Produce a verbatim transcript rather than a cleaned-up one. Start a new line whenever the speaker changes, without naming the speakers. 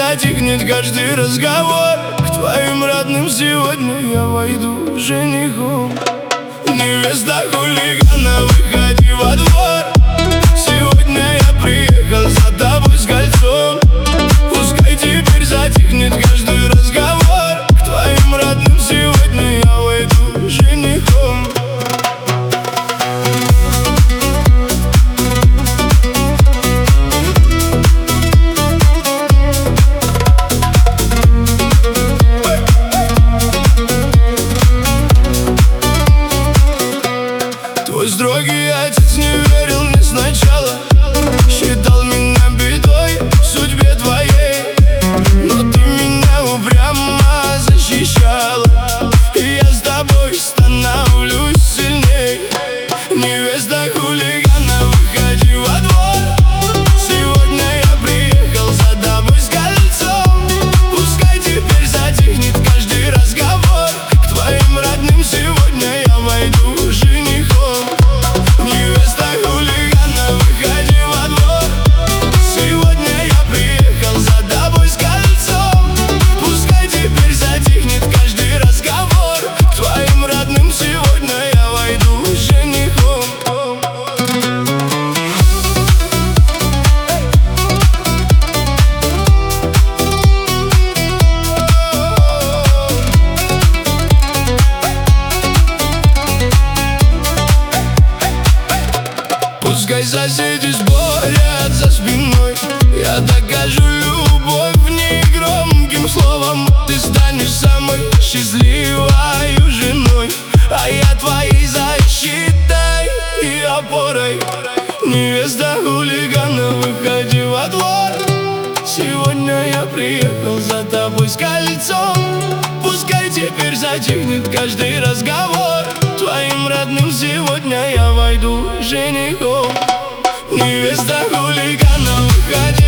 затихнет каждый разговор, к твоим родным сегодня я войду женихом. Невеста хулигана, выходи во двор. Сегодня я приехал за тобой с кольцом. Пускай теперь затихнет каждый разговор, к твоим родным сегодня я войду женихом. Твой строгий отец не верил мне сначала, считал меня бедой в судьбе твоей. Но ты меня упрямо защищала, и я с тобой становлюсь сильней. Невеста хулигана, выходи во двор. Сегодня я приехал за тобой с кольцом. Пускай теперь затихнет каждый разговор, к твоим родным сегодня я войду женихом. Невеста хулигана, выходи во двор. Сегодня я приехал за тобой с кольцом. Пускай теперь затихнет каждый разговор, к твоим родным сегодня я войду женихом. Пускай соседи спорят за спиной, я докажу любовь негромким словом. Ты станешь самой счастливой женой, а я твоей защитой и опорой. Невеста хулигана, выходи во двор. Сегодня я приехал за тобой с кольцом. Пускай теперь затихнет каждый разговор, твоим родным сегодня я войду женихом. Невеста хулигана, выходи